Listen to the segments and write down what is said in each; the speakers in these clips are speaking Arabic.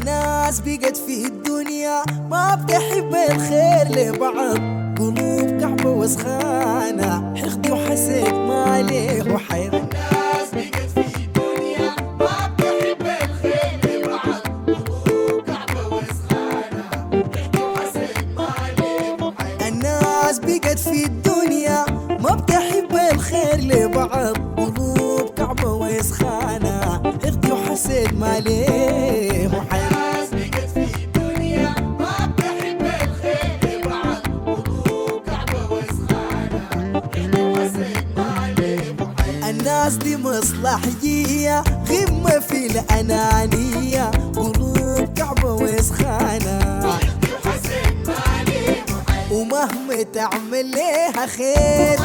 الناس بقت في الدنيا ما بتحب الخير لبعض، قلوب كعبة وسخانة، حقد وحسد ما عليه حير. الناس بقت في الدنيا ما بتحب الخير لبعض، قلوب كعبة وسخانة، حقد وحسد ما عليه حير. الناس بقت في الدنيا ما بتحب الخير لبعض، قلوب كعبة وسخانة، حقد وحسد ما عليه حير. الناس بقت في الدنيا ما بتحب الخير لبعض، قلوب كعبة وسخانة، حقد وحسد ما عليه حير. الناس دي مصلحجية غمة في الأنانية، قلوب كعبة وسخانة، حقد وحسد ما عليه حير. ومهما تعمل ليها خير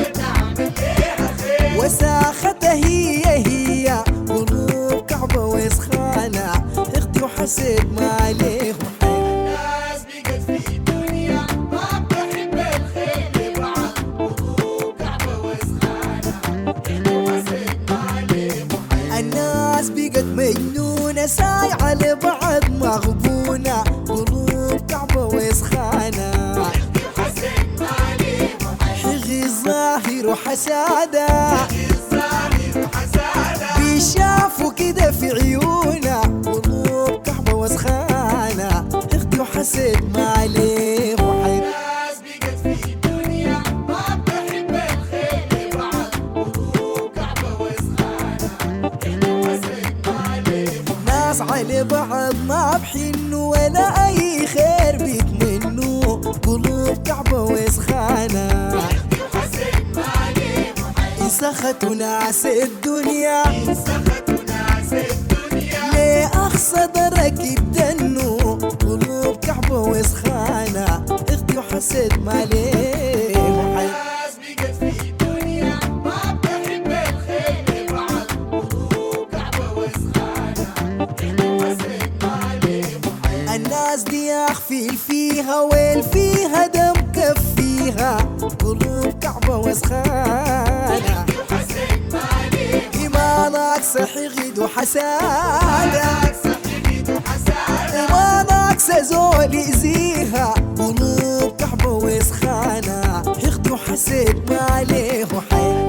وساختها هي قلوب كعبة وسخانة، حقد وحسد ما عليه حير. الناس بقت في الدنيا ما بتحب الخير لبعض، قلوب كعبة وسخانة، حقد وحسد ما عليه حير. الناس بقت مجنونة سايعة لبعض مغبونة، قلوب كعبة وسخانة، حقد وحسد ما عليه حير. حقد ظاهر وحسادة الظاهر وحسادة بيشافوا كده في عيونا، قلوب كعبة وسخانة، حقد وحسد ما عليه حير. الناس بقت في الدنيا ما بتحب الخير لبعض، قلوب كعبة وسخانة، حقد وحسد ما عليه حير. ناس على بعض ما بحنوا ولا أي خير بيتمنوا، قلوب كعبة وسخانة، حقد وحسد ما عليه حير. سخطوا ناس الدنيا سخطوا ناس الدنيا ليه أقصى درك يدنوا، قلوب كعبة وسخانة، حقد وحسد ما عليه حير. الناس بقت في الدنيا ما بتحب الخير لبعض، قلوب كعبة وسخانة، حقد وحسد ما عليه حير. الناس دي أخفي فيها ويل فيها دم كفيها، قلوب كعبة وسخانة، حقد وحسد ما عليه ما ناقص حقد وحسادة، حقد وحسادة وما ناقص زول يأذيها، قلوب كعبة وسخانة، حقد وحسد ما عليه حير.